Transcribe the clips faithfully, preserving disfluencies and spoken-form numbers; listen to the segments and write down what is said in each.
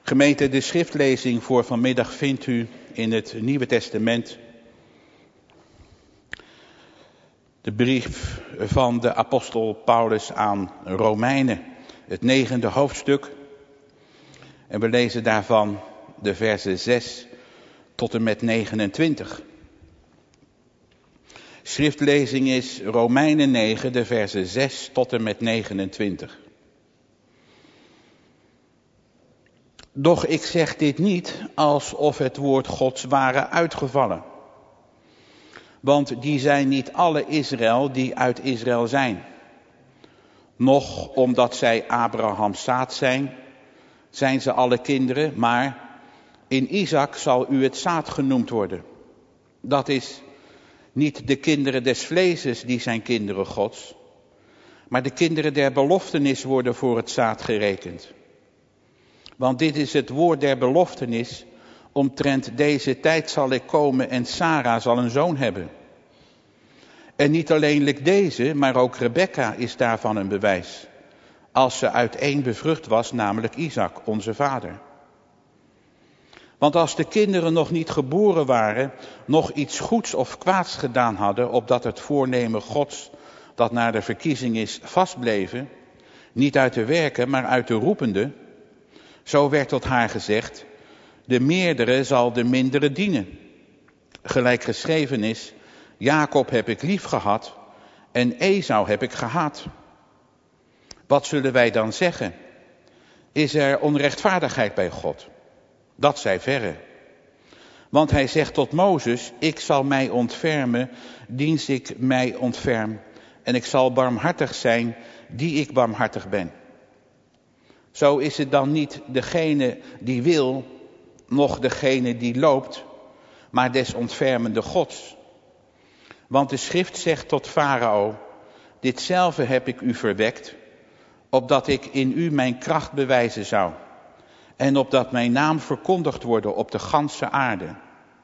Gemeente, de schriftlezing voor vanmiddag vindt u in het Nieuwe Testament. De brief van de apostel Paulus aan Romeinen, het negende hoofdstuk. En we lezen daarvan de versen zes tot en met negenentwintig. Schriftlezing is Romeinen negen, de versen zes tot en met negenentwintig. Doch ik zeg dit niet alsof het woord Gods ware uitgevallen. Want die zijn niet alle Israël die uit Israël zijn. Noch omdat zij Abrahams zaad zijn, zijn ze alle kinderen, maar in Isaac zal u het zaad genoemd worden. Dat is niet de kinderen des vleeses die zijn kinderen Gods, maar de kinderen der beloftenis worden voor het zaad gerekend. Want dit is het woord der beloftenis, omtrent deze tijd zal ik komen en Sara zal een zoon hebben. En niet alleenlijk deze, maar ook Rebekka is daarvan een bewijs, als ze uit één bevrucht was, namelijk Isaac, onze vader. Want als de kinderen nog niet geboren waren, nog iets goeds of kwaads gedaan hadden, opdat het voornemen Gods, dat naar de verkiezing is, vastbleven, niet uit de werken, maar uit de roepende, zo werd tot haar gezegd, de meerdere zal de mindere dienen. Gelijk geschreven is, Jacob heb ik lief gehad en Esau heb ik gehaat. Wat zullen wij dan zeggen? Is er onrechtvaardigheid bij God? Dat zij verre. Want hij zegt tot Mozes, ik zal mij ontfermen, diens ik mij ontferm. En ik zal barmhartig zijn, die ik barmhartig ben. Zo is het dan niet degene die wil, noch degene die loopt, maar des ontfermende Gods. Want de schrift zegt tot Farao, ditzelfde heb ik u verwekt, opdat ik in u mijn kracht bewijzen zou. En opdat mijn naam verkondigd worden op de ganse aarde.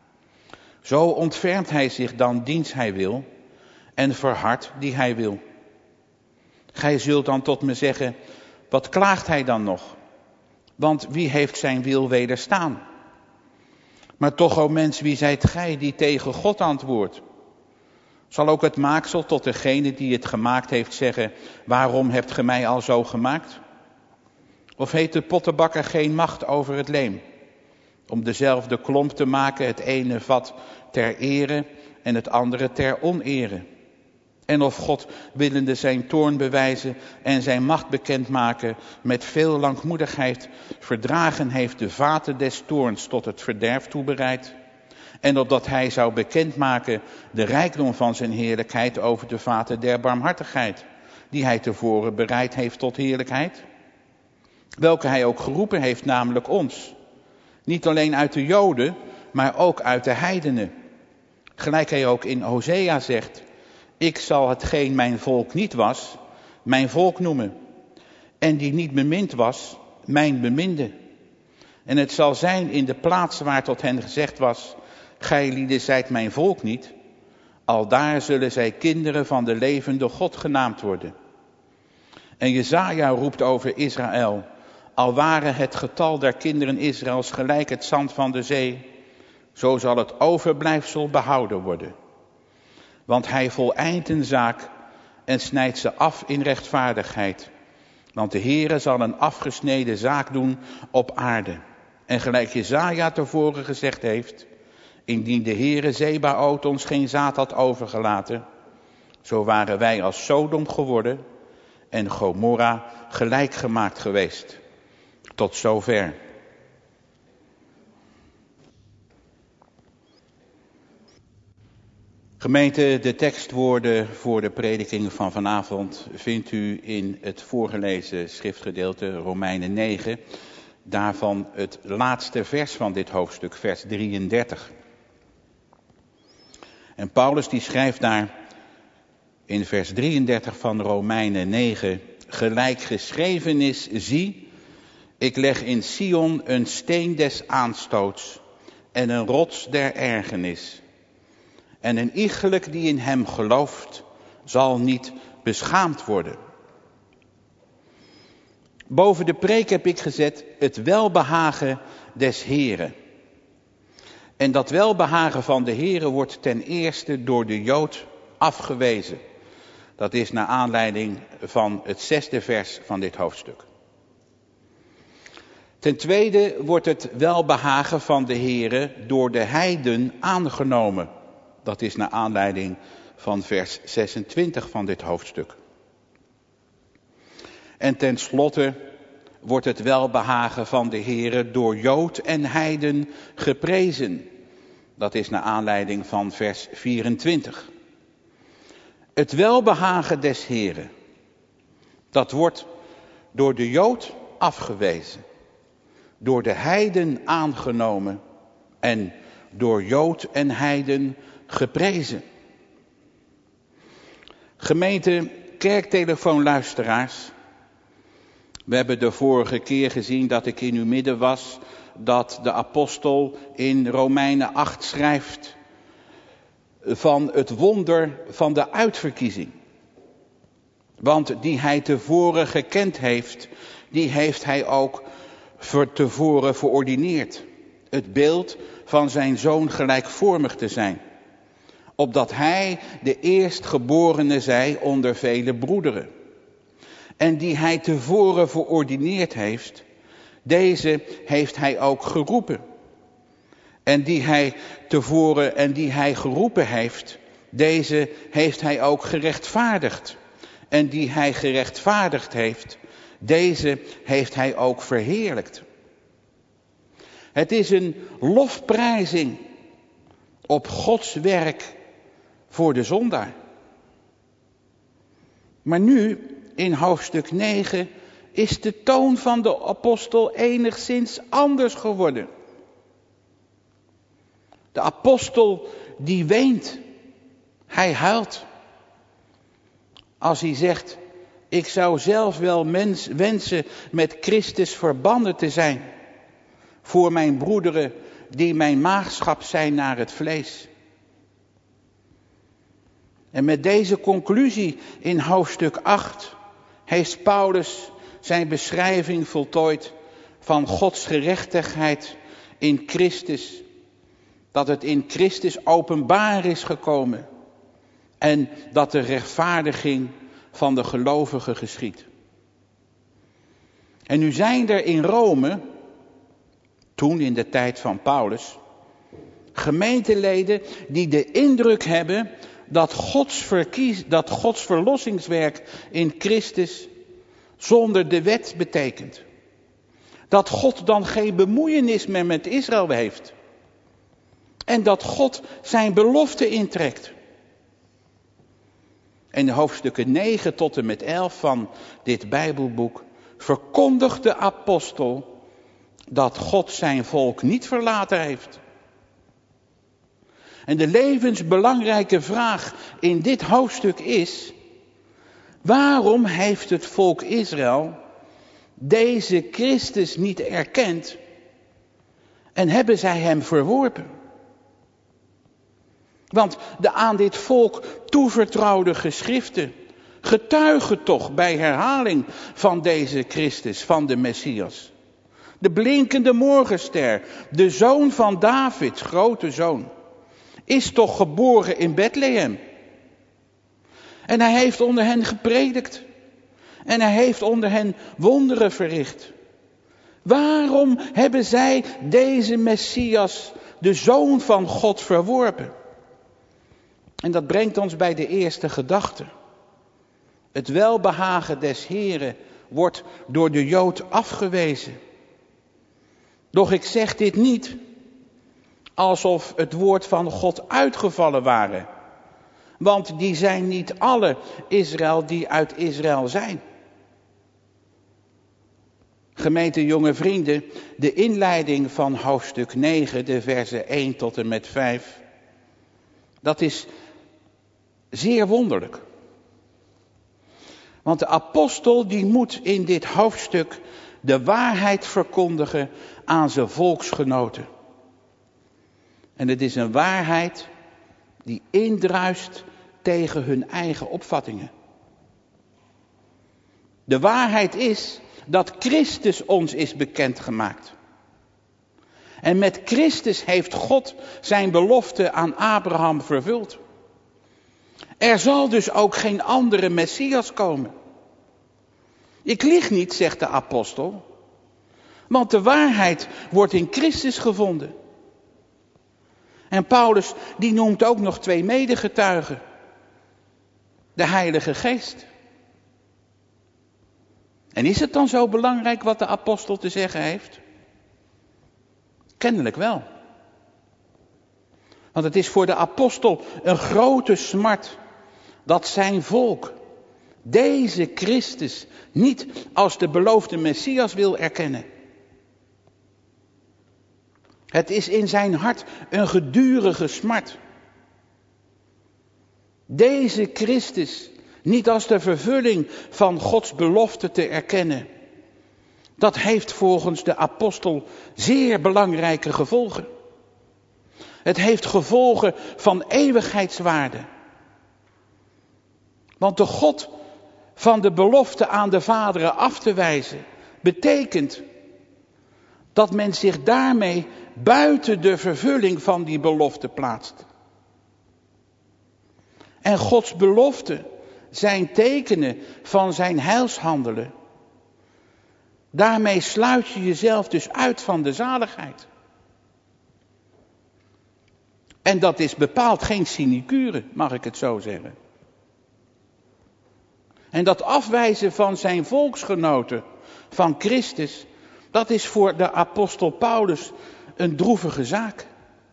Zo ontfermt hij zich dan diens hij wil en verhardt die hij wil. Gij zult dan tot me zeggen, wat klaagt hij dan nog? Want wie heeft zijn wil wederstaan? Maar toch, o mens, wie zijt gij die tegen God antwoordt? Zal ook het maaksel tot degene die het gemaakt heeft zeggen, waarom hebt ge mij al zo gemaakt? Of heeft de pottenbakker geen macht over het leem? Om dezelfde klomp te maken, het ene vat ter ere en het andere ter onere. En of God willende zijn toorn bewijzen en zijn macht bekendmaken met veel langmoedigheid verdragen heeft de vaten des toorns tot het verderf toebereid. En opdat hij zou bekendmaken de rijkdom van zijn heerlijkheid over de vaten der barmhartigheid, die hij tevoren bereid heeft tot heerlijkheid. Welke hij ook geroepen heeft, namelijk ons. Niet alleen uit de Joden, maar ook uit de heidenen. Gelijk hij ook in Hosea zegt, ik zal hetgeen mijn volk niet was, mijn volk noemen. En die niet bemind was, mijn beminde. En het zal zijn in de plaats waar tot hen gezegd was, gij lieden zijt mijn volk niet. Aldaar zullen zij kinderen van de levende God genaamd worden. En Jesaja roept over Israël, al ware het getal der kinderen Israëls gelijk het zand van de zee, zo zal het overblijfsel behouden worden. Want hij voleind een zaak en snijdt ze af in rechtvaardigheid. Want de Heere zal een afgesneden zaak doen op aarde. En gelijk Jesaja tevoren gezegd heeft, indien de Heere Zebaoth ons geen zaad had overgelaten, zo waren wij als Sodom geworden en Gomorra gelijk gemaakt geweest. Tot zover. Gemeente, de tekstwoorden voor de prediking van vanavond vindt u in het voorgelezen schriftgedeelte Romeinen negen. Daarvan het laatste vers van dit hoofdstuk, vers drieëndertig. En Paulus die schrijft daar in vers drieëndertig van Romeinen negen, gelijk geschreven is, zie, ik leg in Sion een steen des aanstoots en een rots der ergernis. En een iegelijk die in hem gelooft, zal niet beschaamd worden. Boven de preek heb ik gezet het welbehagen des Heren. En dat welbehagen van de Heren wordt ten eerste door de Jood afgewezen. Dat is naar aanleiding van het zesde vers van dit hoofdstuk. Ten tweede wordt het welbehagen van de Heren door de heiden aangenomen. Dat is naar aanleiding van vers zesentwintig van dit hoofdstuk. En ten slotte wordt het welbehagen van de Heren door Jood en heiden geprezen. Dat is naar aanleiding van vers vierentwintig. Het welbehagen des Heren, dat wordt door de Jood afgewezen, door de heiden aangenomen en door Jood en heiden geprezen. Gemeente kerktelefoonluisteraars, we hebben de vorige keer gezien dat ik in uw midden was, dat de apostel in Romeinen acht schrijft van het wonder van de uitverkiezing. Want die hij tevoren gekend heeft, die heeft hij ook tevoren verordineerd. Het beeld van zijn zoon gelijkvormig te zijn. Opdat hij de eerstgeborene zij onder vele broederen. En die hij tevoren verordineerd heeft, deze heeft hij ook geroepen. En die hij tevoren en die hij geroepen heeft, deze heeft hij ook gerechtvaardigd. En die hij gerechtvaardigd heeft, deze heeft hij ook verheerlijkt. Het is een lofprijzing op Gods werk voor de zondaar. Maar nu, in hoofdstuk negen, is de toon van de apostel enigszins anders geworden. De apostel die weent, hij huilt. Als hij zegt, ik zou zelf wel mens, wensen met Christus verbannen te zijn. Voor mijn broederen die mijn maagschap zijn naar het vlees. En met deze conclusie in hoofdstuk acht heeft Paulus zijn beschrijving voltooid van Gods gerechtigheid in Christus. Dat het in Christus openbaar is gekomen. En dat de rechtvaardiging van de gelovigen geschiedt. En nu zijn er in Rome, toen in de tijd van Paulus, gemeenteleden die de indruk hebben dat Gods, verkies, dat Gods verlossingswerk in Christus zonder de wet betekent. Dat God dan geen bemoeienis meer met Israël heeft. En dat God zijn belofte intrekt. In de hoofdstukken negen tot en met elf van dit Bijbelboek verkondigt de apostel dat God zijn volk niet verlaten heeft. En de levensbelangrijke vraag in dit hoofdstuk is: waarom heeft het volk Israël deze Christus niet erkend en hebben zij hem verworpen? Want de aan dit volk toevertrouwde geschriften getuigen toch bij herhaling van deze Christus, van de Messias. De blinkende morgenster, de zoon van David, grote zoon, is toch geboren in Bethlehem. En hij heeft onder hen gepredikt. En hij heeft onder hen wonderen verricht. Waarom hebben zij deze Messias, de zoon van God, verworpen? En dat brengt ons bij de eerste gedachte. Het welbehagen des Heren wordt door de Jood afgewezen. Doch ik zeg dit niet alsof het woord van God uitgevallen waren. Want die zijn niet alle Israël die uit Israël zijn. Gemeente jonge vrienden, de inleiding van hoofdstuk negen, de versen één tot en met vijf. Dat is zeer wonderlijk. Want de apostel die moet in dit hoofdstuk de waarheid verkondigen aan zijn volksgenoten. En het is een waarheid die indruist tegen hun eigen opvattingen. De waarheid is dat Christus ons is bekendgemaakt. En met Christus heeft God zijn belofte aan Abraham vervuld. Er zal dus ook geen andere Messias komen. Ik lieg niet, zegt de apostel, want de waarheid wordt in Christus gevonden. En Paulus die noemt ook nog twee medegetuigen. De Heilige Geest. En is het dan zo belangrijk wat de apostel te zeggen heeft? Kennelijk wel. Want het is voor de apostel een grote smart dat zijn volk deze Christus niet als de beloofde Messias wil erkennen. Het is in zijn hart een gedurige smart. Deze Christus niet als de vervulling van Gods belofte te erkennen. Dat heeft volgens de apostel zeer belangrijke gevolgen. Het heeft gevolgen van eeuwigheidswaarde. Want de God van de belofte aan de vaderen af te wijzen, betekent dat men zich daarmee buiten de vervulling van die belofte plaatst. En Gods beloften zijn tekenen van zijn heilshandelen. Daarmee sluit je jezelf dus uit van de zaligheid. En dat is bepaald geen sinecure, mag ik het zo zeggen. En dat afwijzen van zijn volksgenoten, van Christus, dat is voor de apostel Paulus een droevige zaak.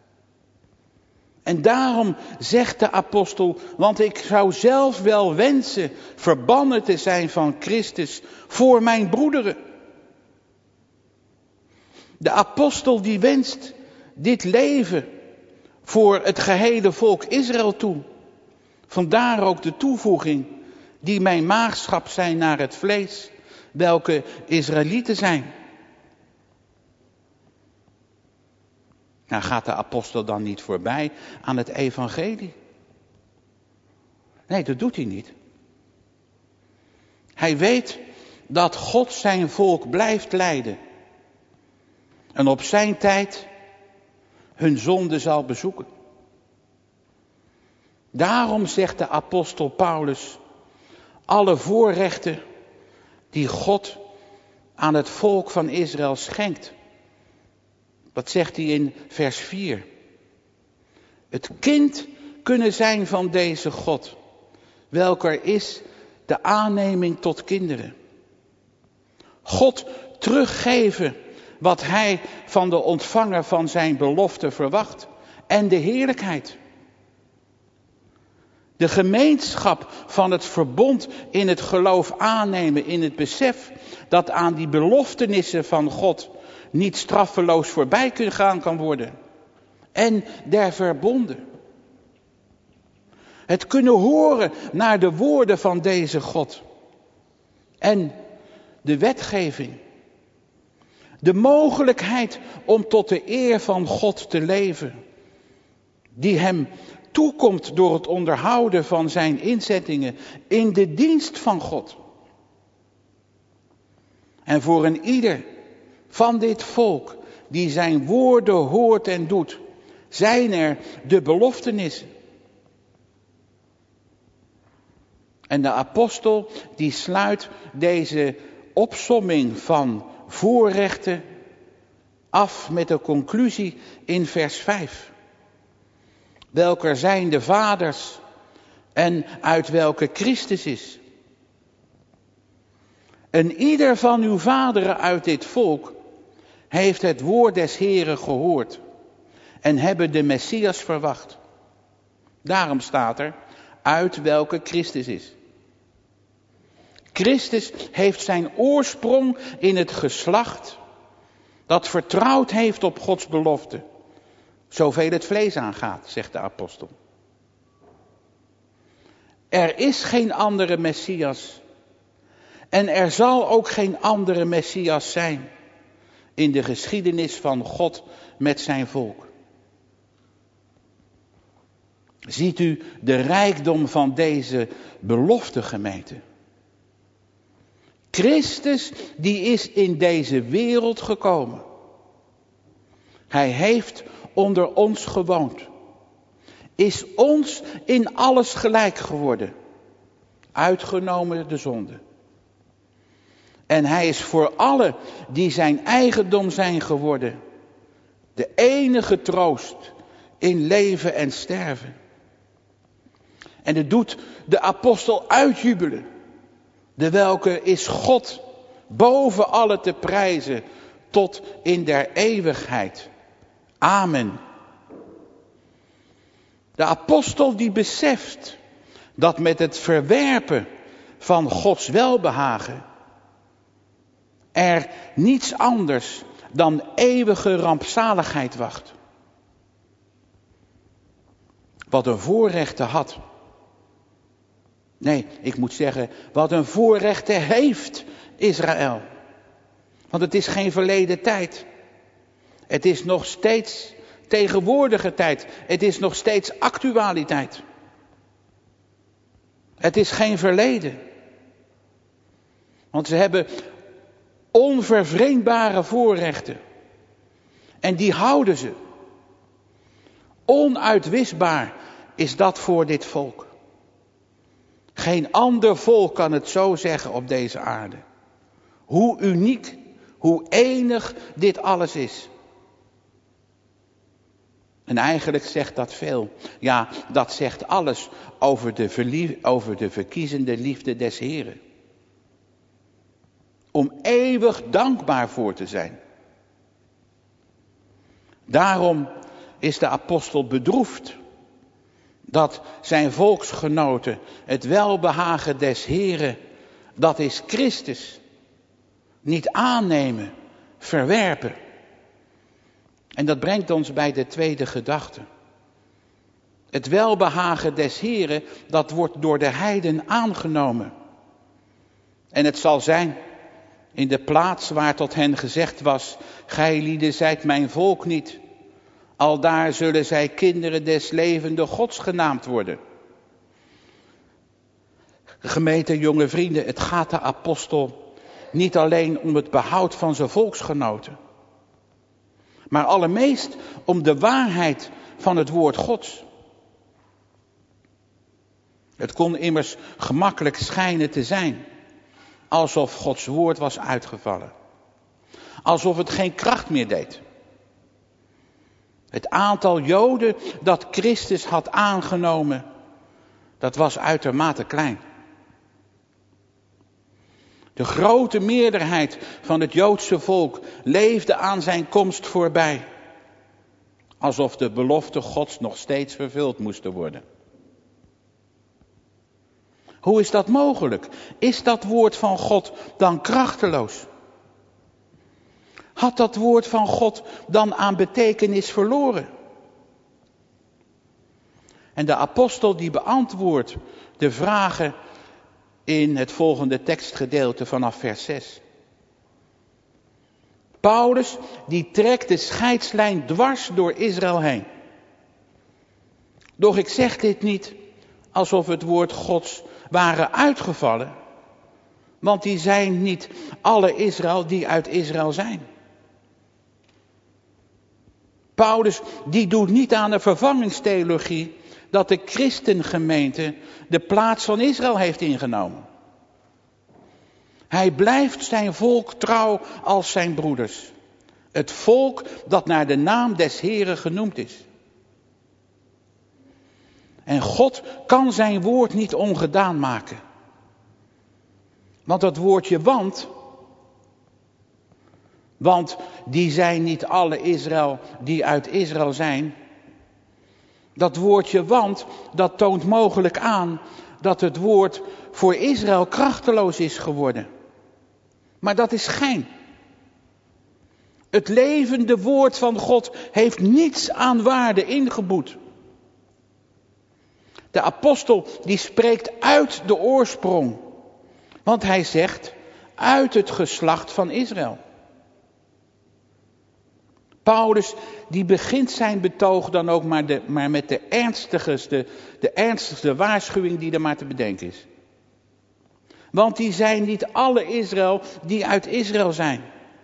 En daarom zegt de apostel, want ik zou zelf wel wensen verbannen te zijn van Christus voor mijn broederen. De apostel die wenst dit leven voor het gehele volk Israël toe. Vandaar ook de toevoeging die mijn maagschap zijn naar het vlees, welke Israëlieten zijn. Nou gaat de apostel dan niet voorbij aan het evangelie? Nee, dat doet hij niet. Hij weet dat God zijn volk blijft leiden. En op zijn tijd hun zonde zal bezoeken. Daarom zegt de apostel Paulus, alle voorrechten die God aan het volk van Israël schenkt. Wat zegt hij in vers vier? Het kind kunnen zijn van deze God, welker is de aanneming tot kinderen. God teruggeven wat hij van de ontvanger van zijn belofte verwacht en de heerlijkheid. De gemeenschap van het verbond in het geloof aannemen, in het besef dat aan die beloftenissen van God niet straffeloos voorbij gegaan kan worden. En der verbonden. Het kunnen horen naar de woorden van deze God. En de wetgeving. De mogelijkheid om tot de eer van God te leven. Die hem toekomt door het onderhouden van zijn inzettingen in de dienst van God. En voor een ieder van dit volk die zijn woorden hoort en doet, zijn er de beloftenissen. En de apostel die sluit deze opsomming van voorrechten af met de conclusie in vers vijf. Welker zijn de vaders en uit welke Christus is. En ieder van uw vaderen uit dit volk heeft het woord des Heren gehoord en hebben de Messias verwacht. Daarom staat er, uit welke Christus is. Christus heeft zijn oorsprong in het geslacht dat vertrouwd heeft op Gods belofte. Zoveel het vlees aangaat, zegt de apostel. Er is geen andere Messias. En er zal ook geen andere Messias zijn in de geschiedenis van God met zijn volk. Ziet u de rijkdom van deze belofte, gemeente? Christus die is in deze wereld gekomen. Hij heeft onder ons gewoond. Is ons in alles gelijk geworden. Uitgenomen de zonde. En hij is voor allen die zijn eigendom zijn geworden. De enige troost in leven en sterven. En het doet de apostel uitjubelen. De welke is God boven alle te prijzen tot in der eeuwigheid. Amen. De apostel die beseft dat met het verwerpen van Gods welbehagen er niets anders dan eeuwige rampzaligheid wacht. Wat een voorrechten had. Nee, ik moet zeggen, wat een voorrechten heeft Israël. Want het is geen verleden tijd. Het is nog steeds tegenwoordige tijd. Het is nog steeds actualiteit. Het is geen verleden. Want ze hebben onvervreemdbare voorrechten. En die houden ze. Onuitwisbaar is dat voor dit volk. Geen ander volk kan het zo zeggen op deze aarde. Hoe uniek, hoe enig dit alles is. En eigenlijk zegt dat veel. Ja, dat zegt alles over de, verlief, over de verkiezende liefde des Heren. Om eeuwig dankbaar voor te zijn. Daarom is de apostel bedroefd dat zijn volksgenoten het welbehagen des Heren, dat is Christus, niet aannemen, verwerpen. En dat brengt ons bij de tweede gedachte. Het welbehagen des Heren, dat wordt door de heiden aangenomen. En het zal zijn in de plaats waar tot hen gezegd was, gij lieden zijt mijn volk niet. Aldaar zullen zij kinderen des levende Gods genaamd worden. Gemeente jonge vrienden, het gaat de apostel niet alleen om het behoud van zijn volksgenoten. Maar allermeest om de waarheid van het woord Gods. Het kon immers gemakkelijk schijnen te zijn. Alsof Gods woord was uitgevallen. Alsof het geen kracht meer deed. Het aantal Joden dat Christus had aangenomen, dat was uitermate klein. De grote meerderheid van het Joodse volk leefde aan zijn komst voorbij. Alsof de beloften Gods nog steeds vervuld moesten worden. Hoe is dat mogelijk? Is dat woord van God dan krachteloos? Had dat woord van God dan aan betekenis verloren? En de apostel die beantwoordt de vragen in het volgende tekstgedeelte vanaf vers zes. Paulus die trekt de scheidslijn dwars door Israël heen. Doch ik zeg dit niet alsof het woord Gods waren uitgevallen. Want die zijn niet alle Israël die uit Israël zijn. Paulus die doet niet aan de vervangingstheologie dat de christengemeente de plaats van Israël heeft ingenomen. Hij blijft zijn volk trouw als zijn broeders. Het volk dat naar de naam des Heren genoemd is. En God kan zijn woord niet ongedaan maken. Want dat woordje want, want die zijn niet alle Israël die uit Israël zijn. Dat woordje want, dat toont mogelijk aan dat het woord voor Israël krachteloos is geworden. Maar dat is schijn. Het levende woord van God heeft niets aan waarde ingeboet. De apostel die spreekt uit de oorsprong. Want hij zegt uit het geslacht van Israël. Paulus die begint zijn betoog dan ook maar, de, maar met de ernstigste, de ernstigste waarschuwing die er maar te bedenken is. Want die zijn niet alle Israël die uit Israël zijn.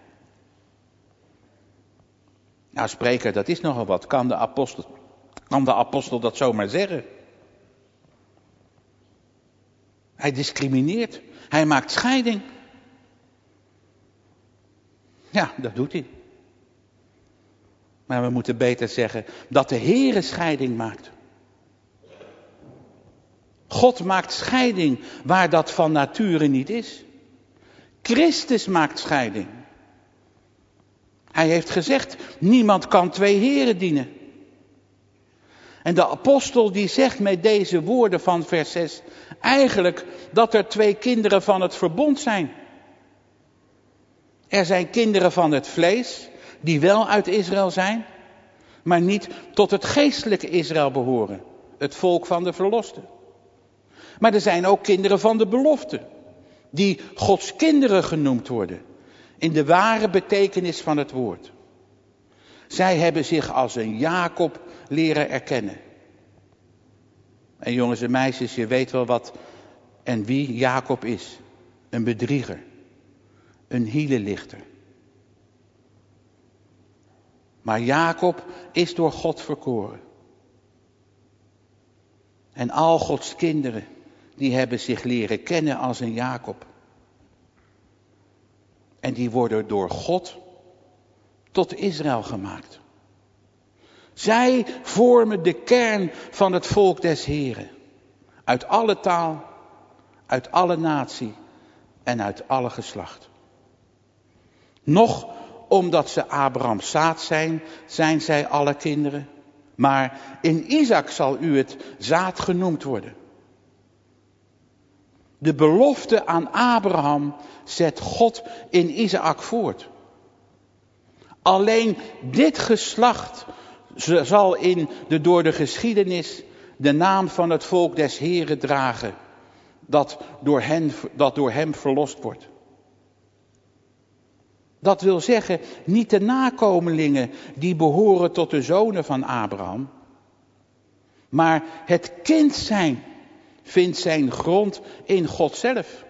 Nou, spreker, dat is nogal wat. Kan de apostel, kan de apostel dat zomaar zeggen? Hij discrimineert. Hij maakt scheiding. Ja, dat doet hij. Maar we moeten beter zeggen dat de Heere scheiding maakt. God maakt scheiding waar dat van nature niet is. Christus maakt scheiding. Hij heeft gezegd, niemand kan twee heren dienen. En de apostel die zegt met deze woorden van vers zes eigenlijk dat er twee kinderen van het verbond zijn. Er zijn kinderen van het vlees die wel uit Israël zijn, maar niet tot het geestelijke Israël behoren. Het volk van de verlosten. Maar er zijn ook kinderen van de belofte, die Gods kinderen genoemd worden, in de ware betekenis van het woord. Zij hebben zich als een Jacob leren erkennen. En jongens en meisjes, je weet wel wat en wie Jacob is. Een bedrieger, een hielenlichter. Maar Jacob is door God verkoren. En al Gods kinderen, die hebben zich leren kennen als een Jacob. En die worden door God tot Israël gemaakt. Zij vormen de kern van het volk des Heren. Uit alle taal, uit alle natie en uit alle geslacht. Nog omdat ze Abrahams zaad zijn, zijn zij alle kinderen. Maar in Isaac zal u het zaad genoemd worden. De belofte aan Abraham zet God in Isaac voort. Alleen dit geslacht zal in de door de geschiedenis de naam van het volk des Heren dragen, dat door, hen, dat door hem verlost wordt. Dat wil zeggen, niet de nakomelingen die behoren tot de zonen van Abraham, maar het kind zijn vindt zijn grond in God zelf.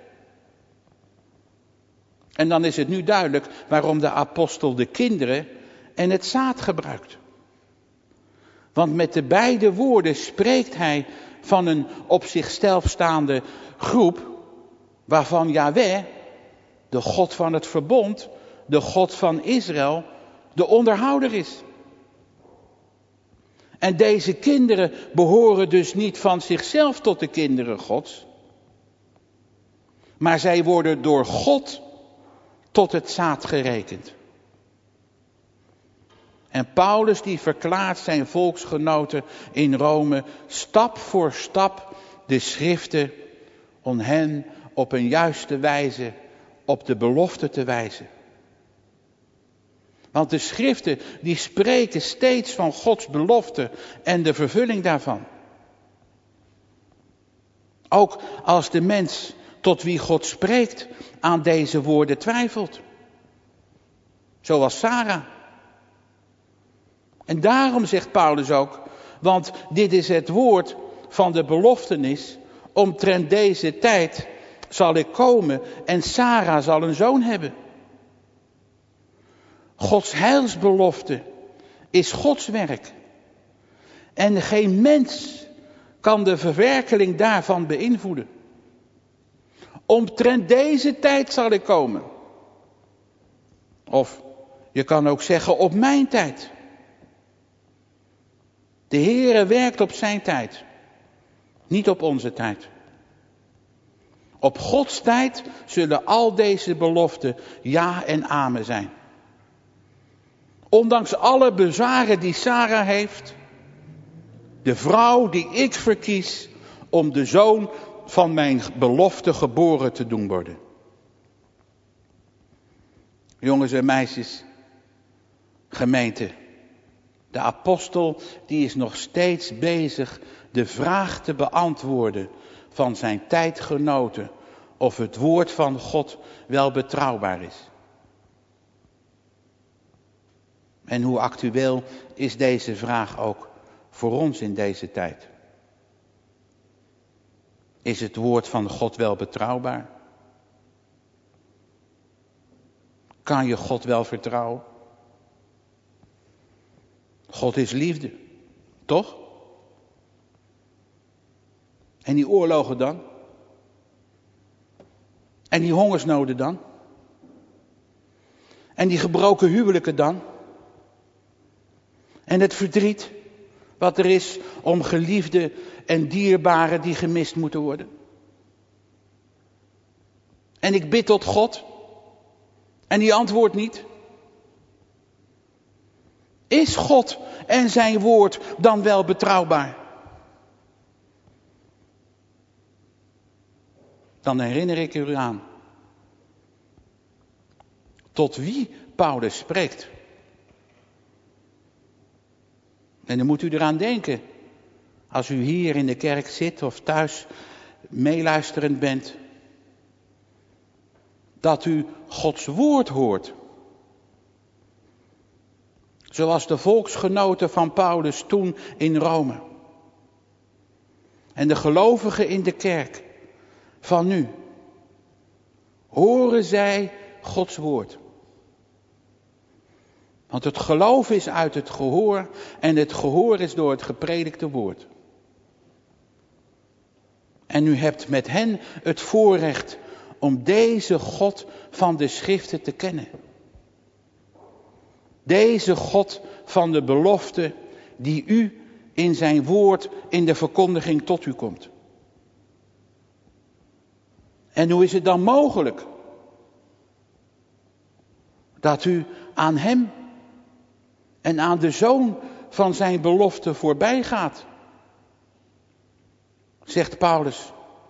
En dan is het nu duidelijk waarom de apostel de kinderen en het zaad gebruikt. Want met de beide woorden spreekt hij van een op zichzelf staande groep, waarvan Yahweh, de God van het verbond, de God van Israël, de onderhouder is. En deze kinderen behoren dus niet van zichzelf tot de kinderen Gods, maar zij worden door God tot het zaad gerekend. En Paulus die verklaart zijn volksgenoten in Rome stap voor stap de schriften om hen op een juiste wijze op de belofte te wijzen. Want de schriften die spreken steeds van Gods belofte en de vervulling daarvan. Ook als de mens tot wie God spreekt aan deze woorden twijfelt. Zoals Sarah. En daarom zegt Paulus ook, want dit is het woord van de beloftenis, omtrent deze tijd zal ik komen en Sarah zal een zoon hebben. Gods heilsbelofte is Gods werk. En geen mens kan de verwerkeling daarvan beïnvloeden. Omtrent deze tijd zal ik komen. Of je kan ook zeggen op mijn tijd. De Heere werkt op zijn tijd. Niet op onze tijd. Op Gods tijd zullen al deze beloften ja en amen zijn. Ondanks alle bezwaren die Sarah heeft. De vrouw die ik verkies om de zoon van mijn belofte geboren te doen worden. Jongens en meisjes, gemeente. De apostel die is nog steeds bezig de vraag te beantwoorden van zijn tijdgenoten of het woord van God wel betrouwbaar is. En hoe actueel is deze vraag ook voor ons in deze tijd? Is het woord van God wel betrouwbaar? Kan je God wel vertrouwen? God is liefde, toch? En die oorlogen dan? En die hongersnoden dan? En die gebroken huwelijken dan? En het verdriet wat er is om geliefden en dierbaren die gemist moeten worden? En ik bid tot God en die antwoordt niet. Is God en zijn woord dan wel betrouwbaar? Dan herinner ik u aan tot wie Paulus spreekt. En dan moet u eraan denken, als u hier in de kerk zit of thuis meeluisterend bent, dat u Gods woord hoort. Zoals de volksgenoten van Paulus toen in Rome. En de gelovigen in de kerk van nu. Horen zij Gods woord. Want het geloof is uit het gehoor en het gehoor is door het gepredikte woord. En u hebt met hen het voorrecht om deze God van de schriften te kennen. Deze God van de belofte die u in zijn woord in de verkondiging tot u komt. En hoe is het dan mogelijk dat u aan hem en aan de zoon van zijn belofte voorbij gaat? Zegt Paulus.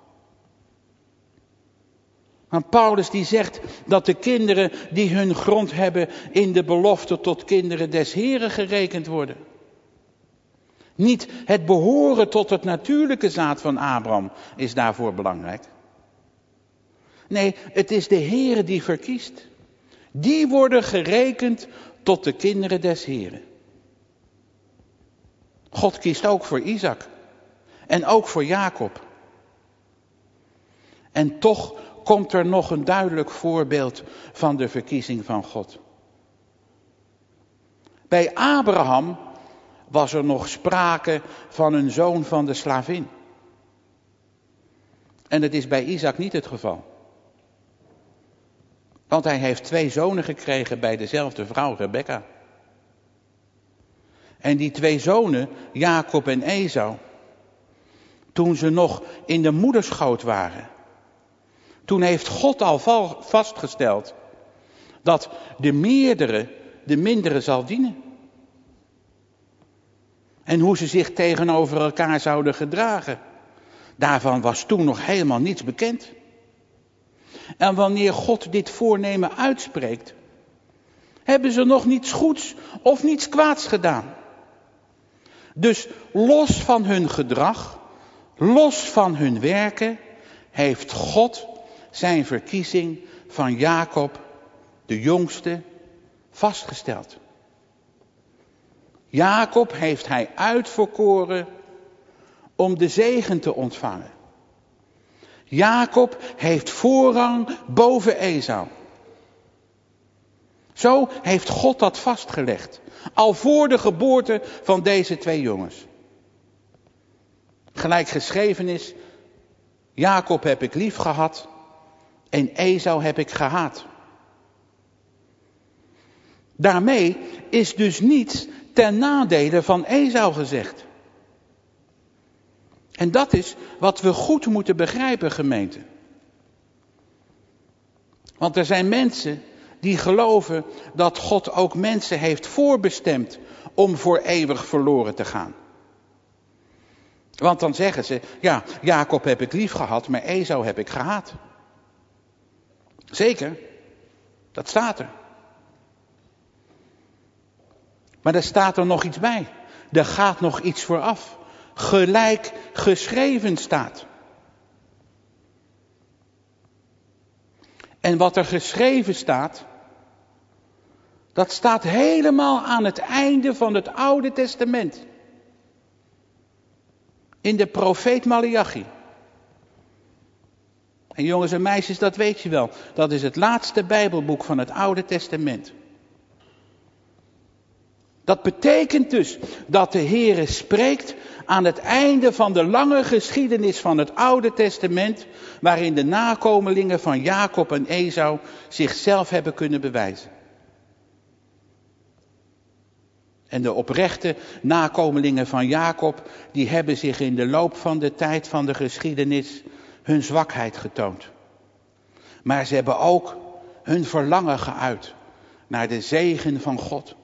Want Paulus die zegt dat de kinderen die hun grond hebben in de belofte tot kinderen des Heren gerekend worden. Niet het behoren tot het natuurlijke zaad van Abraham is daarvoor belangrijk. Nee, het is de Heere die verkiest. Die worden gerekend tot de kinderen des Heren. God kiest ook voor Isaac. En ook voor Jacob. En toch komt er nog een duidelijk voorbeeld van de verkiezing van God. Bij Abraham was er nog sprake van een zoon van de slavin. En dat is bij Isaac niet het geval. Want hij heeft twee zonen gekregen bij dezelfde vrouw, Rebekka. En die twee zonen, Jacob en Esau, toen ze nog in de moederschoot waren, toen heeft God al vastgesteld dat de meerdere de mindere zal dienen. En hoe ze zich tegenover elkaar zouden gedragen, daarvan was toen nog helemaal niets bekend. En wanneer God dit voornemen uitspreekt, hebben ze nog niets goeds of niets kwaads gedaan. Dus los van hun gedrag, los van hun werken, heeft God zijn verkiezing van Jacob, de jongste, vastgesteld. Jacob heeft hij uitverkoren om de zegen te ontvangen. Jacob heeft voorrang boven Esau. Zo heeft God dat vastgelegd, al voor de geboorte van deze twee jongens. Gelijk geschreven is, Jacob heb ik lief gehad en Esau heb ik gehaat. Daarmee is dus niets ten nadele van Esau gezegd. En dat is wat we goed moeten begrijpen, gemeente. Want er zijn mensen die geloven dat God ook mensen heeft voorbestemd om voor eeuwig verloren te gaan. Want dan zeggen ze, ja, Jacob heb ik lief gehad, maar Esau heb ik gehaat. Zeker, dat staat er. Maar er staat er nog iets bij. Er gaat nog iets vooraf. Gelijk geschreven staat. En wat er geschreven staat, dat staat helemaal aan het einde van het Oude Testament. In de profeet Maleachi. En jongens en meisjes, dat weet je wel. Dat is het laatste Bijbelboek van het Oude Testament. Dat betekent dus dat de Heere spreekt aan het einde van de lange geschiedenis van het Oude Testament, waarin de nakomelingen van Jacob en Esau zichzelf hebben kunnen bewijzen. En de oprechte nakomelingen van Jacob, die hebben zich in de loop van de tijd van de geschiedenis hun zwakheid getoond. Maar ze hebben ook hun verlangen geuit naar de zegen van God.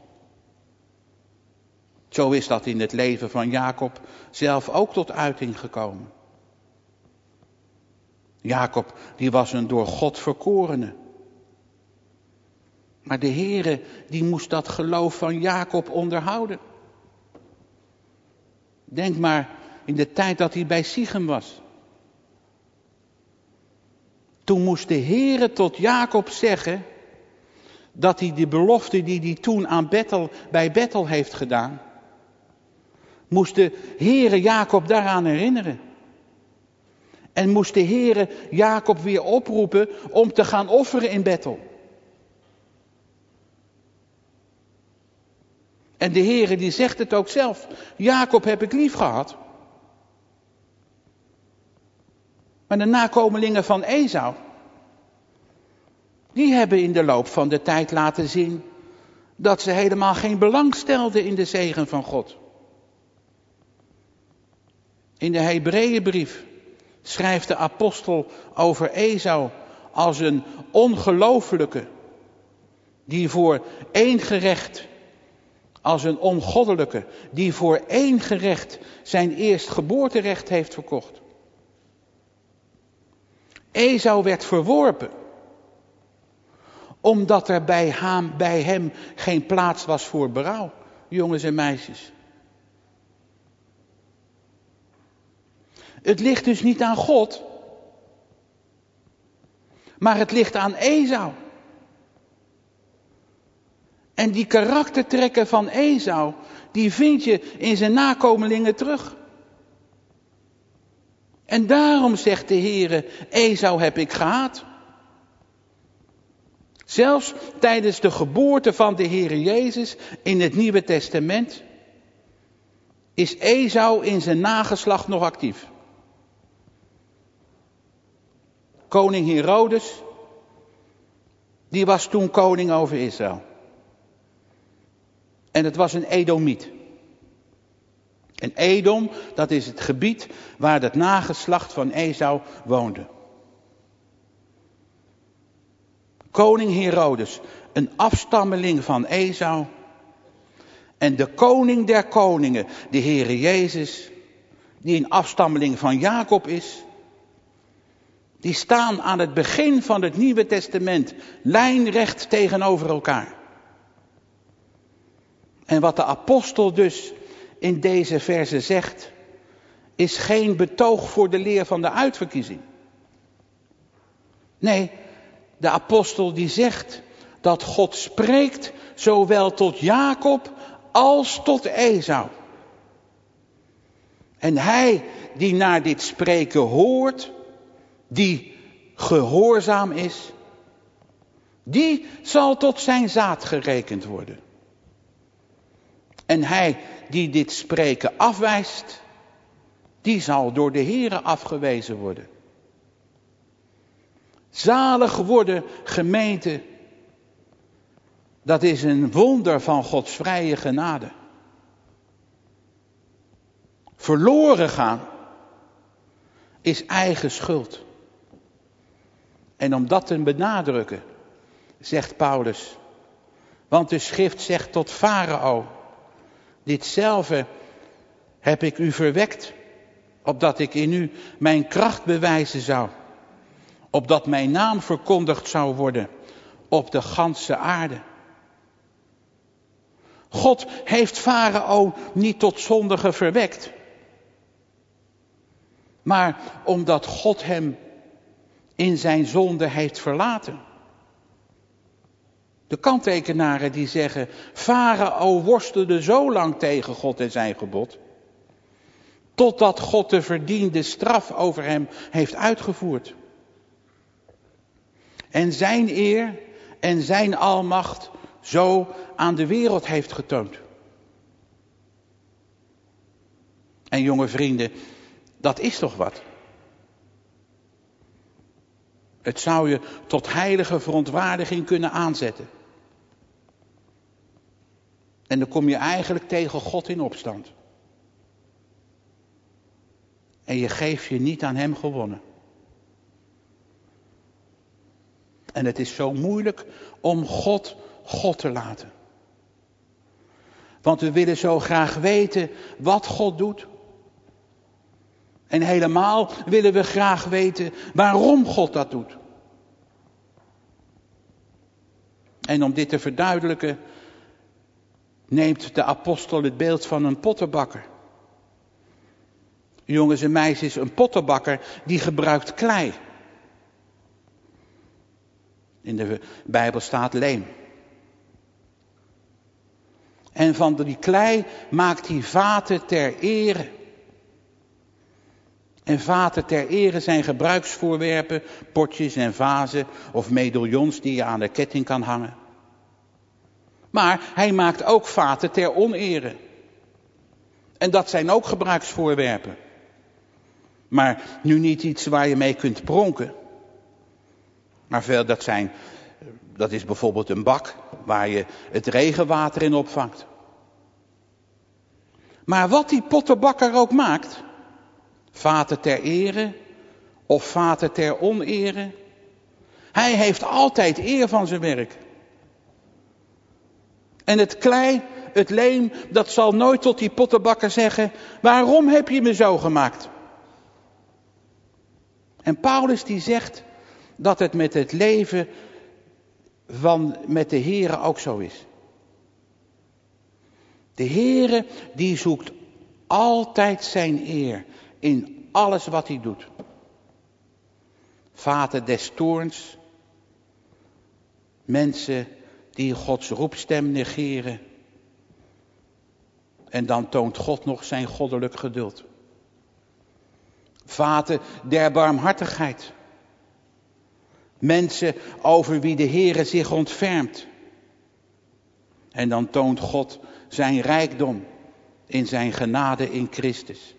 Zo is dat in het leven van Jacob zelf ook tot uiting gekomen. Jacob, die was een door God verkorene. Maar de Heere, die moest dat geloof van Jacob onderhouden. Denk maar in de tijd dat hij bij Sichem was. Toen moest de Heere tot Jacob zeggen dat hij de belofte die hij toen aan Bethel, bij Bethel heeft gedaan, moest de Heere Jacob daaraan herinneren. En moest de Heere Jacob weer oproepen om te gaan offeren in Bethel. En de Heere die zegt het ook zelf. Jacob heb ik lief gehad. Maar de nakomelingen van Esau, die hebben in de loop van de tijd laten zien dat ze helemaal geen belang stelden in de zegen van God. In de Hebreeënbrief schrijft de apostel over Esau als een ongelooflijke, die voor één gerecht, als een ongoddelijke, die voor één gerecht zijn eerstgeboorterecht heeft verkocht. Esau werd verworpen, omdat er bij hem, bij hem geen plaats was voor berouw, jongens en meisjes. Het ligt dus niet aan God, maar het ligt aan Esau. En die karaktertrekken van Esau, die vind je in zijn nakomelingen terug. En daarom zegt de Heere, Esau heb ik gehaat. Zelfs tijdens de geboorte van de Heere Jezus in het Nieuwe Testament is Esau in zijn nageslacht nog actief. Koning Herodes, die was toen koning over Israël. En het was een Edomiet. En Edom, dat is het gebied waar het nageslacht van Esau woonde. Koning Herodes, een afstammeling van Esau. En de koning der koningen, de Heere Jezus, die een afstammeling van Jacob is, die staan aan het begin van het Nieuwe Testament lijnrecht tegenover elkaar. En wat de apostel dus in deze verse zegt, is geen betoog voor de leer van de uitverkiezing. Nee, de apostel die zegt dat God spreekt zowel tot Jacob als tot Esau. En hij die naar dit spreken hoort, die gehoorzaam is, die zal tot zijn zaad gerekend worden. En hij die dit spreken afwijst, die zal door de Heere afgewezen worden. Zalig worden, gemeente, dat is een wonder van Gods vrije genade. Verloren gaan is eigen schuld. En om dat te benadrukken, zegt Paulus, want de schrift zegt tot Farao, ditzelfde heb ik u verwekt, opdat ik in u mijn kracht bewijzen zou, opdat mijn naam verkondigd zou worden op de ganse aarde. God heeft Farao niet tot zondige verwekt, maar omdat God hem in zijn zonde heeft verlaten. De kanttekenaren die zeggen, Farao worstelde zo lang tegen God en zijn gebod, totdat God de verdiende straf over hem heeft uitgevoerd. En zijn eer en zijn almacht zo aan de wereld heeft getoond. En jonge vrienden, dat is toch wat? Het zou je tot heilige verontwaardiging kunnen aanzetten. En dan kom je eigenlijk tegen God in opstand. En je geeft je niet aan hem gewonnen. En het is zo moeilijk om God God te laten. Want we willen zo graag weten wat God doet. En helemaal willen we graag weten waarom God dat doet. En om dit te verduidelijken neemt de apostel het beeld van een pottenbakker. Jongens en meisjes, een pottenbakker die gebruikt klei. In de Bijbel staat leem. En van die klei maakt hij vaten ter ere. En vaten ter ere zijn gebruiksvoorwerpen, potjes en vazen of medaillons die je aan de ketting kan hangen. Maar hij maakt ook vaten ter onere. En dat zijn ook gebruiksvoorwerpen. Maar nu niet iets waar je mee kunt pronken. Maar veel, dat zijn, dat is bijvoorbeeld een bak waar je het regenwater in opvangt. Maar wat die pottenbakker ook maakt, vaten ter ere of vaten ter onere, hij heeft altijd eer van zijn werk. En het klei, het leem, dat zal nooit tot die pottenbakker zeggen, waarom heb je me zo gemaakt? En Paulus die zegt dat het met het leven van, met de Here ook zo is. De Here die zoekt altijd zijn eer in alles wat hij doet. Vaten des toorns, mensen die Gods roepstem negeren. En dan toont God nog zijn goddelijk geduld. Vaten der barmhartigheid. Mensen over wie de Heere zich ontfermt. En dan toont God zijn rijkdom in zijn genade in Christus.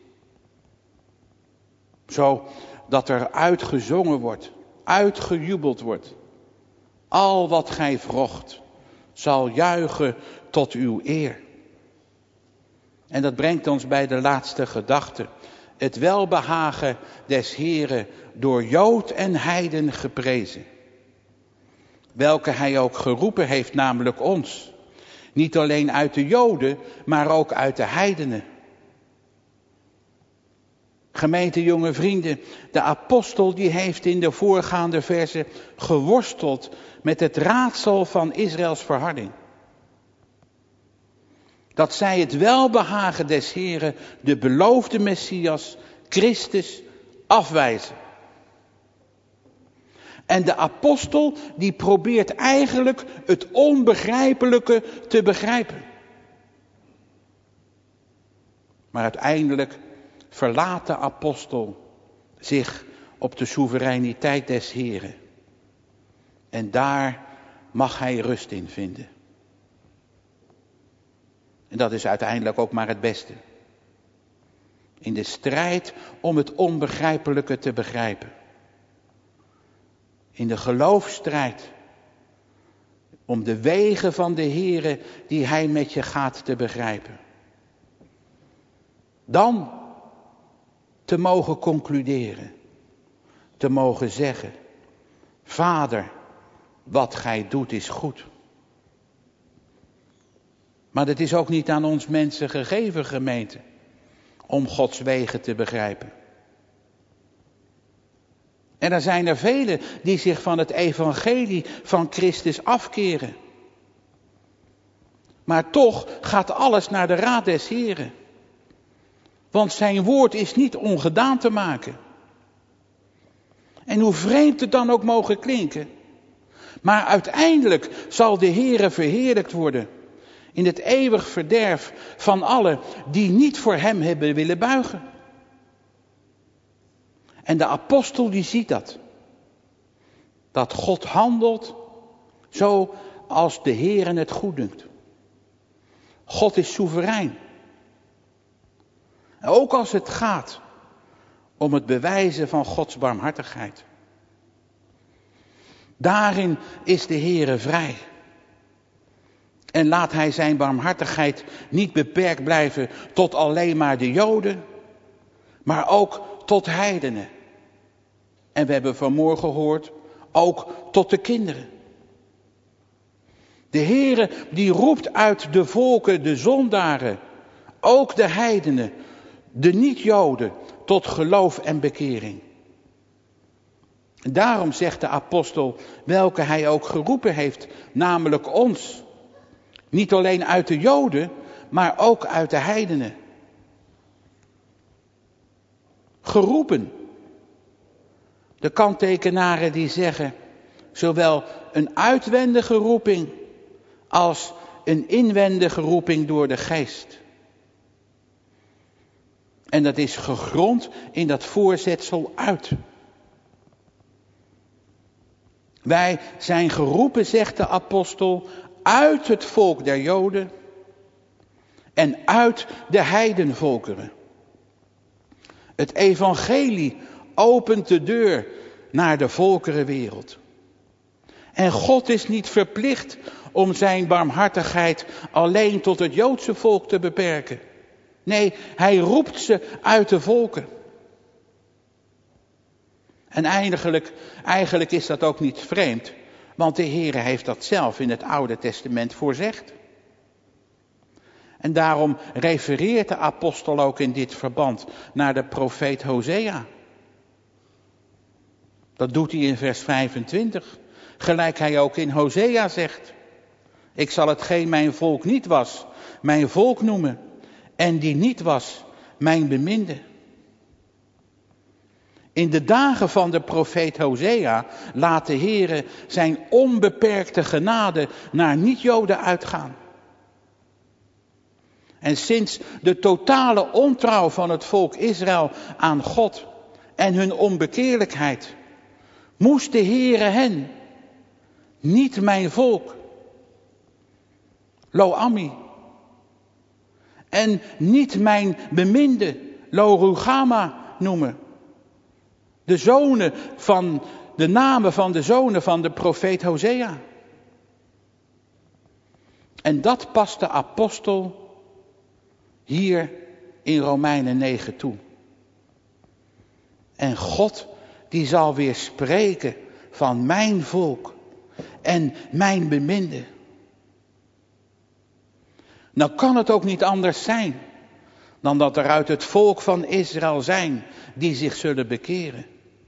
Zo dat er uitgezongen wordt, uitgejubeld wordt. Al wat gij vrocht, zal juichen tot uw eer. En dat brengt ons bij de laatste gedachte. Het welbehagen des Heeren door Jood en Heiden geprezen. Welke hij ook geroepen heeft, namelijk ons. Niet alleen uit de Joden, maar ook uit de heidenen. Gemeente jonge vrienden, de apostel die heeft in de voorgaande verzen geworsteld met het raadsel van Israëls verharding. Dat zij het welbehagen des Heren, de beloofde Messias, Christus, afwijzen. En de apostel die probeert eigenlijk het onbegrijpelijke te begrijpen. Maar uiteindelijk verlaat de apostel zich op de soevereiniteit des Heren. En daar mag hij rust in vinden. En dat is uiteindelijk ook maar het beste. In de strijd om het onbegrijpelijke te begrijpen. In de geloofsstrijd om de wegen van de Heere die hij met je gaat te begrijpen. Dan te mogen concluderen, te mogen zeggen, Vader, wat gij doet is goed. Maar het is ook niet aan ons mensen gegeven, gemeente, om Gods wegen te begrijpen. En er zijn er velen die zich van het evangelie van Christus afkeren. Maar toch gaat alles naar de raad des Heren. Want zijn woord is niet ongedaan te maken. En hoe vreemd het dan ook mogen klinken. Maar uiteindelijk zal de Heere verheerlijkt worden. In het eeuwig verderf van allen die niet voor hem hebben willen buigen. En de apostel die ziet dat. Dat God handelt zo als de Heere het goeddunkt. God is soeverein. Ook als het gaat om het bewijzen van Gods barmhartigheid. Daarin is de Heere vrij. En laat hij zijn barmhartigheid niet beperkt blijven tot alleen maar de Joden, maar ook tot heidenen. En we hebben vanmorgen gehoord, ook tot de kinderen. De Heere die roept uit de volken, de zondaren, ook de heidenen, de niet-Joden, tot geloof en bekering. Daarom zegt de apostel, welke hij ook geroepen heeft, namelijk ons. Niet alleen uit de Joden, maar ook uit de heidenen. Geroepen. De kanttekenaren die zeggen, zowel een uitwendige roeping als een inwendige roeping door de geest. En dat is gegrond in dat voorzetsel uit. Wij zijn geroepen, zegt de apostel, uit het volk der Joden en uit de heidenvolkeren. Het evangelie opent de deur naar de volkerenwereld. En God is niet verplicht om zijn barmhartigheid alleen tot het Joodse volk te beperken. Nee, hij roept ze uit de volken. En eigenlijk, eigenlijk is dat ook niet vreemd, want de Heere heeft dat zelf in het Oude Testament voorzegd. En daarom refereert de apostel ook in dit verband naar de profeet Hosea. Dat doet hij in vers vijfentwintig, gelijk hij ook in Hosea zegt. Ik zal hetgeen mijn volk niet was, mijn volk noemen, en die niet was, mijn beminde. In de dagen van de profeet Hosea laat de Heere zijn onbeperkte genade naar niet-Joden uitgaan. En sinds de totale ontrouw van het volk Israël aan God en hun onbekeerlijkheid, moest de Heere hen, niet mijn volk, Lo Ammi, en niet mijn beminde, Lo Rugama noemen. De zonen van, de namen van de zonen van de profeet Hosea. En dat past de apostel hier in Romeinen negen toe. En God die zal weer spreken van mijn volk en mijn beminde. Nou kan het ook niet anders zijn dan dat er uit het volk van Israël zijn die zich zullen bekeren.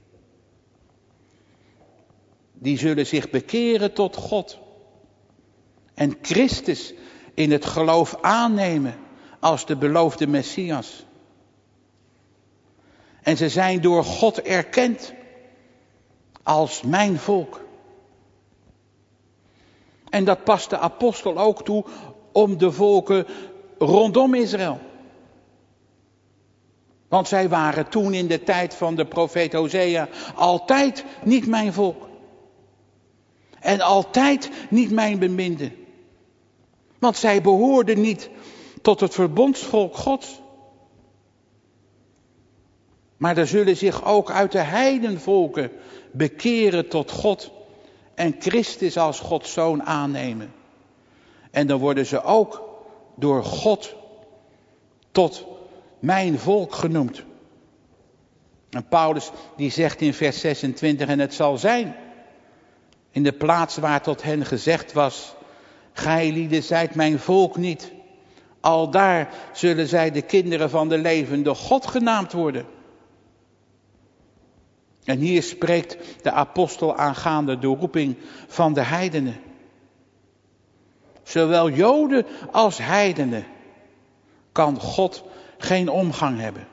Die zullen zich bekeren tot God. En Christus in het geloof aannemen als de beloofde Messias. En ze zijn door God erkend als mijn volk. En dat past de apostel ook toe om de volken rondom Israël. Want zij waren toen in de tijd van de profeet Hosea altijd niet mijn volk. En altijd niet mijn beminde. Want zij behoorden niet tot het verbondsvolk Gods. Maar er zullen zich ook uit de heidenvolken bekeren tot God. En Christus als Gods zoon aannemen. En dan worden ze ook door God tot mijn volk genoemd. En Paulus die zegt in vers zesentwintig, en het zal zijn, in de plaats waar tot hen gezegd was, gij lieden zijt mijn volk niet. Aldaar zullen zij de kinderen van de levende God genaamd worden. En hier spreekt de apostel aangaande de roeping van de heidenen. Zowel Joden als heidenen kan God geen omgang hebben.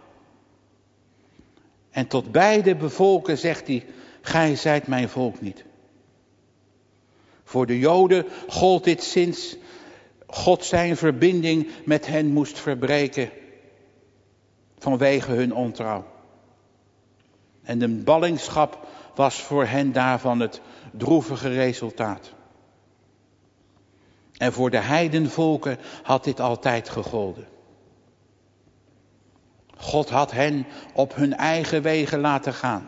En tot beide bevolken zegt hij, gij zijt mijn volk niet. Voor de Joden gold dit sinds God zijn verbinding met hen moest verbreken vanwege hun ontrouw. En de ballingschap was voor hen daarvan het droevige resultaat. En voor de heidenvolken had dit altijd gegolden. God had hen op hun eigen wegen laten gaan.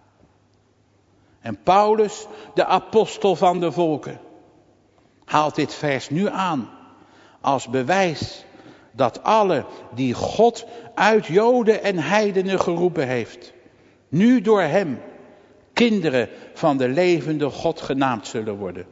En Paulus, de apostel van de volken, haalt dit vers nu aan als bewijs dat alle die God uit Joden en heidenen geroepen heeft, nu door hem kinderen van de levende God genaamd zullen worden.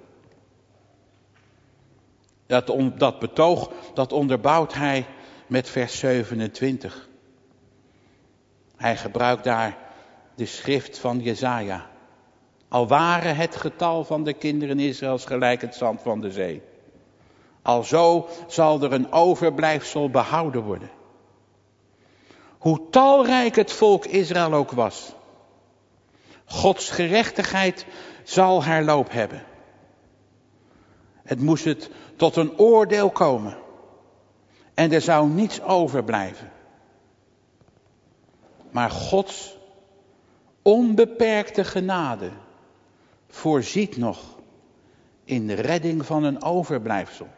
Dat, dat betoog, dat onderbouwt hij met vers zevenentwintig. Hij gebruikt daar de schrift van Jesaja. Al ware het getal van de kinderen Israëls gelijk het zand van de zee. Alzo zal er een overblijfsel behouden worden. Hoe talrijk het volk Israël ook was, Gods gerechtigheid zal haar loop hebben. Het moest het tot een oordeel komen. En er zou niets overblijven. Maar Gods onbeperkte genade voorziet nog in de redding van een overblijfsel.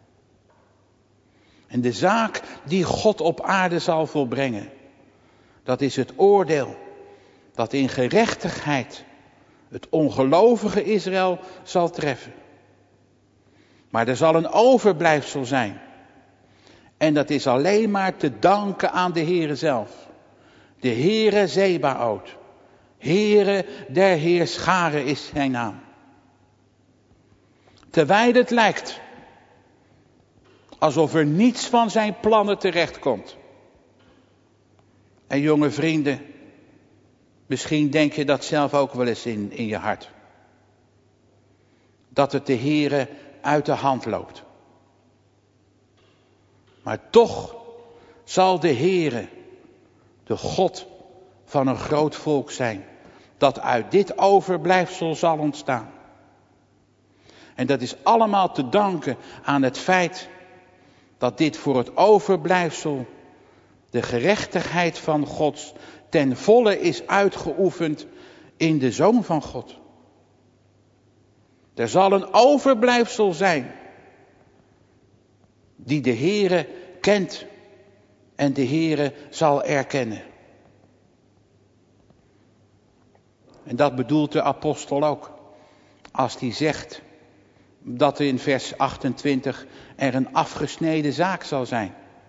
En de zaak die God op aarde zal volbrengen, dat is het oordeel dat in gerechtigheid het ongelovige Israël zal treffen. Maar er zal een overblijfsel zijn. En dat is alleen maar te danken aan de Heere zelf. De Heere Zebaoth. Heere der Heerscharen is zijn naam. Terwijl het lijkt alsof er niets van zijn plannen terechtkomt. En jonge vrienden, misschien denk je dat zelf ook wel eens in, in je hart. Dat het de Heere uit de hand loopt. Maar toch zal de Heere de God van een groot volk zijn, dat uit dit overblijfsel zal ontstaan. En dat is allemaal te danken aan het feit dat dit voor het overblijfsel de gerechtigheid van God ten volle is uitgeoefend in de Zoon van God. Er zal een overblijfsel zijn die de Heere kent en de Heere zal erkennen. En dat bedoelt de apostel ook, als hij zegt dat er in vers achtentwintig er een afgesneden zaak zal zijn.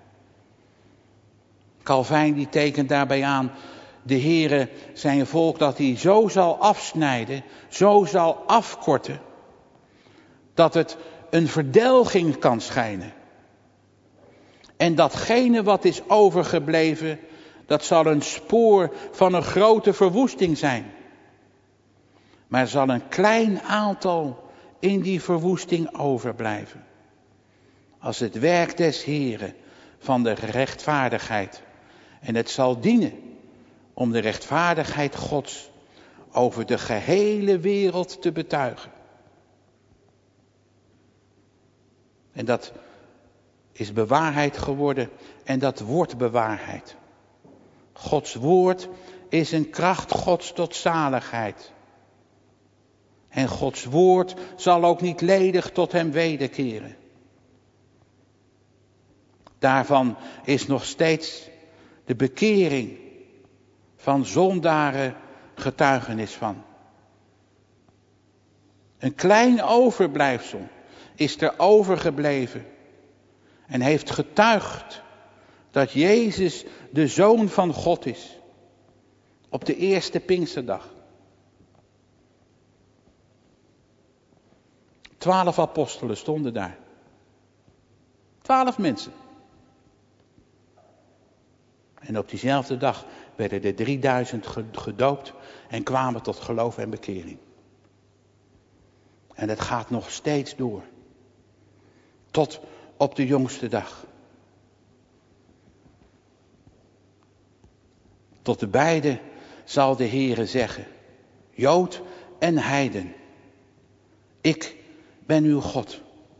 Calvijn die tekent daarbij aan, de Heere zijn volk dat hij zo zal afsnijden, zo zal afkorten, dat het een verdelging kan schijnen. En datgene wat is overgebleven, dat zal een spoor van een grote verwoesting zijn. Maar er zal een klein aantal in die verwoesting overblijven. Als het werk des Heeren van de rechtvaardigheid. En het zal dienen om de rechtvaardigheid Gods over de gehele wereld te betuigen. En dat is bewaarheid geworden en dat wordt bewaarheid. Gods woord is een kracht Gods tot zaligheid. En Gods woord zal ook niet ledig tot hem wederkeren. Daarvan is nog steeds de bekering van zondaren getuigenis van. Een klein overblijfsel is er overgebleven en heeft getuigd dat Jezus de Zoon van God is. Op de eerste Pinksterdag. Twaalf apostelen stonden daar. Twaalf mensen. En op diezelfde dag werden er drieduizend gedoopt en kwamen tot geloof en bekering. En het gaat nog steeds door. Tot op de jongste dag. Tot de beide zal de Heere zeggen, Jood en heiden, ik ben uw God.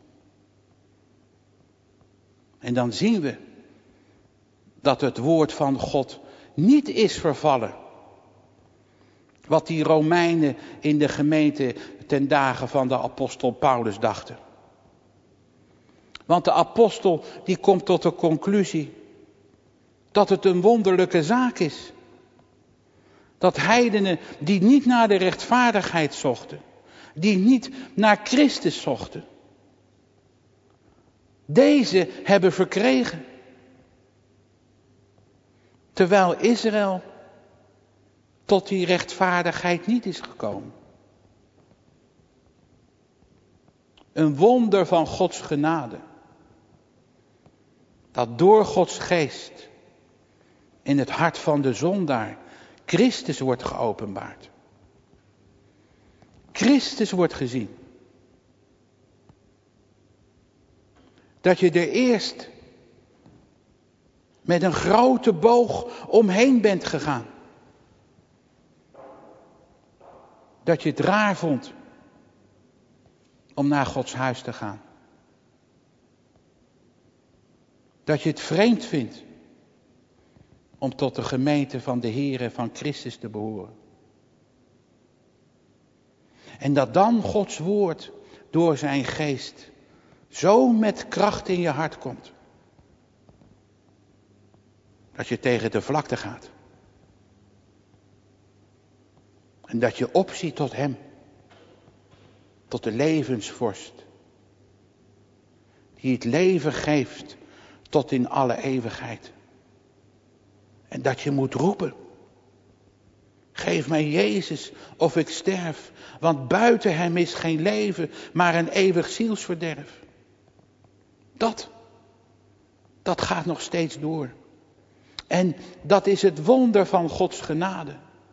En dan zien we dat het woord van God niet is vervallen. wat die Romeinen in de gemeente ten dagen van de apostel Paulus dachten. Want de apostel die komt tot de conclusie dat het een wonderlijke zaak is. Dat heidenen die niet naar de rechtvaardigheid zochten, die niet naar Christus zochten, deze hebben verkregen. Terwijl Israël tot die rechtvaardigheid niet is gekomen. Een wonder van Gods genade. Dat door Gods geest in het hart van de zondaar Christus wordt geopenbaard. Christus wordt gezien. Dat je er eerst met een grote boog omheen bent gegaan. Dat je het raar vond om naar Gods huis te gaan. Dat je het vreemd vindt om tot de gemeente van de Here van Christus te behoren. En dat dan Gods woord door zijn geest zo met kracht in je hart komt. Dat je tegen de vlakte gaat. En dat je opziet tot hem. Tot de levensvorst. Die het leven geeft tot in alle eeuwigheid. En dat je moet roepen. Geef mij Jezus of ik sterf. Want buiten hem is geen leven, maar een eeuwig zielsverderf. Dat, dat gaat nog steeds door. En dat is het wonder van Gods genade.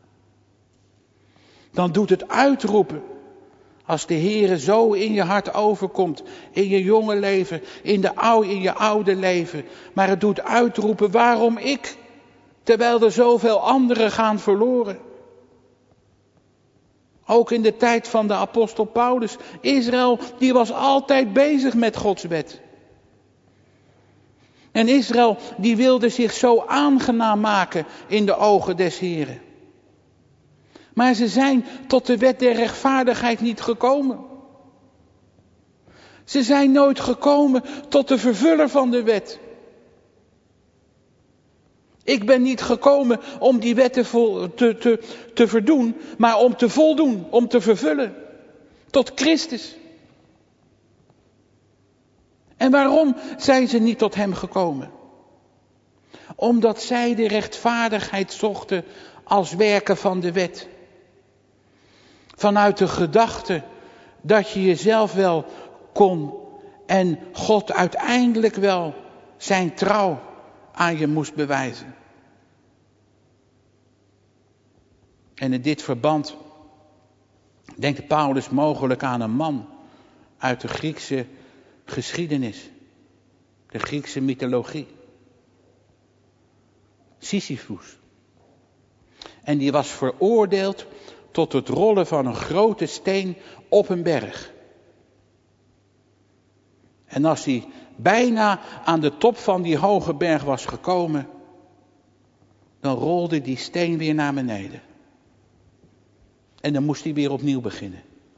Dan doet het uitroepen. Als de Heere zo in je hart overkomt. In je jonge leven. In, de oude, in je oude leven. Maar het doet uitroepen. Waarom ik? Terwijl er zoveel anderen gaan verloren. Ook in de tijd van de apostel Paulus. Israël die was altijd bezig met Gods wet. En Israël die wilde zich zo aangenaam maken in de ogen des Heren. Maar ze zijn tot de wet der rechtvaardigheid niet gekomen. Ze zijn nooit gekomen tot de vervuller van de wet. Ik ben niet gekomen om die wet te, vol, te, te, te verdoen, maar om te voldoen, om te vervullen. Tot Christus. En waarom zijn ze niet tot hem gekomen? Omdat zij de rechtvaardigheid zochten als werken van de wet. Vanuit de gedachte dat je jezelf wel kon en God uiteindelijk wel zijn trouw aan je moest bewijzen. En in dit verband denkt Paulus mogelijk aan een man uit de Griekse geschiedenis, de Griekse mythologie. Sisyphus. En die was veroordeeld tot het rollen van een grote steen op een berg. En als hij bijna aan de top van die hoge berg was gekomen, dan rolde die steen weer naar beneden. En dan moest hij weer opnieuw beginnen.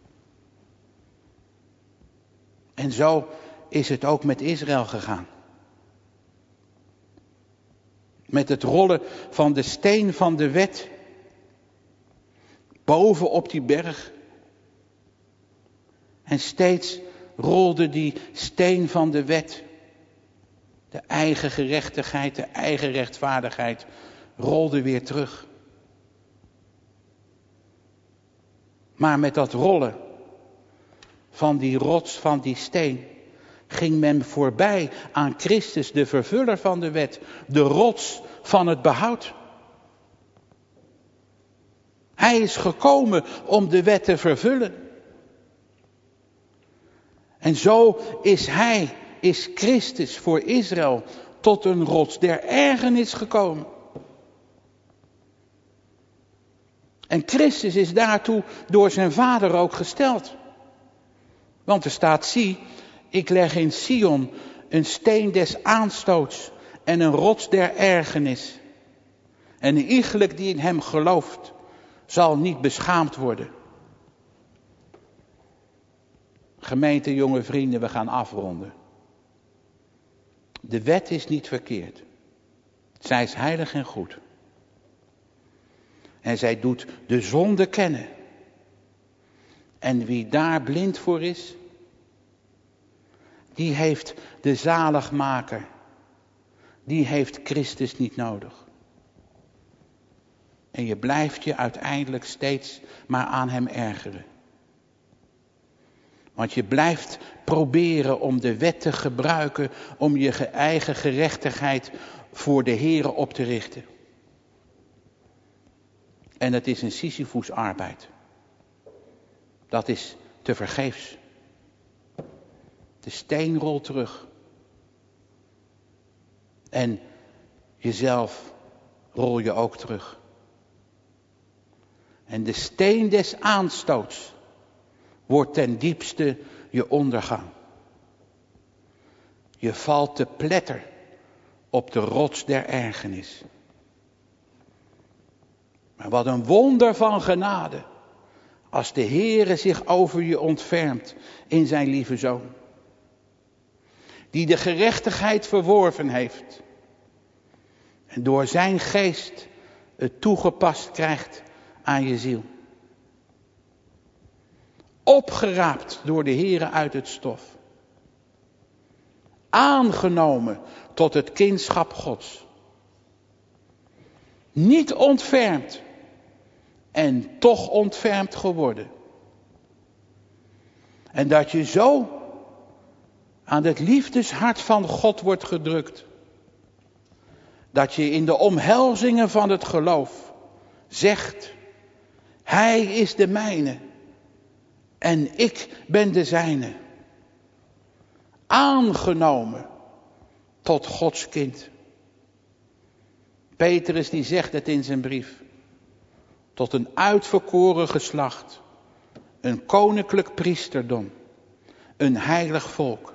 En zo is het ook met Israël gegaan. Met het rollen van de steen van de wet. Boven op die berg. En steeds rolde die steen van de wet. De eigen gerechtigheid, de eigen rechtvaardigheid. Rolde weer terug. Maar met dat rollen van die rots, van die steen, ging men voorbij aan Christus, de vervuller van de wet, de rots van het behoud. Hij is gekomen om de wet te vervullen. En zo is hij, is Christus voor Israël tot een rots der ergernis gekomen. En Christus is daartoe door zijn vader ook gesteld. Want er staat, zie, ik leg in Sion een steen des aanstoots en een rots der ergernis. En iegelijk die in hem gelooft, zal niet beschaamd worden. Gemeente, jonge vrienden, we gaan afronden. De wet is niet verkeerd. Zij is heilig en goed. En zij doet de zonde kennen. En wie daar blind voor is, die heeft de zaligmaker. Die heeft Christus niet nodig. En je blijft je uiteindelijk steeds maar aan hem ergeren. Want je blijft proberen om de wet te gebruiken om je eigen gerechtigheid voor de Here op te richten. En het is een Sisyphusarbeid. Dat is te vergeefs. De steen rolt terug. En jezelf rol je ook terug. En de steen des aanstoots wordt ten diepste je ondergang. Je valt te pletter op de rots der ergernis. Maar wat een wonder van genade, als de Heere zich over je ontfermt in zijn lieve Zoon. Die de gerechtigheid verworven heeft. En door zijn geest het toegepast krijgt aan je ziel. Opgeraapt door de Heere uit het stof. Aangenomen tot het kindschap Gods. Niet ontfermd. En toch ontfermd geworden. En dat je zo aan het liefdeshart van God wordt gedrukt. Dat je in de omhelzingen van het geloof zegt: Hij is de mijne. En ik ben de zijne. Aangenomen tot Gods kind. Petrus die zegt het in zijn brief. Tot een uitverkoren geslacht. Een koninklijk priesterdom. Een heilig volk.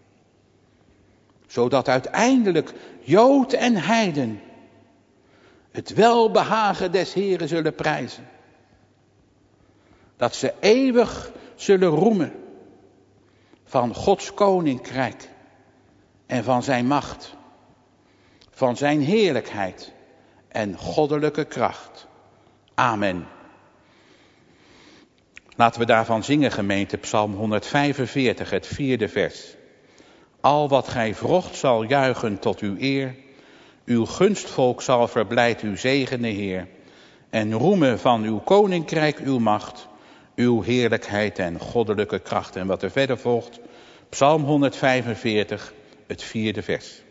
Zodat uiteindelijk Jood en heiden het welbehagen des Heeren zullen prijzen. Dat ze eeuwig zullen roemen van Gods koninkrijk en van zijn macht, van zijn heerlijkheid en goddelijke kracht. Amen. Laten we daarvan zingen, gemeente, Psalm honderdvijfenveertig, het vierde vers. Al wat gij vrocht zal juichen tot uw eer, uw gunstvolk zal verblijd u zegenen, Heer, en roemen van uw koninkrijk uw macht, uw heerlijkheid en goddelijke kracht. En wat er verder volgt, Psalm honderdvijfenveertig, het vierde vers.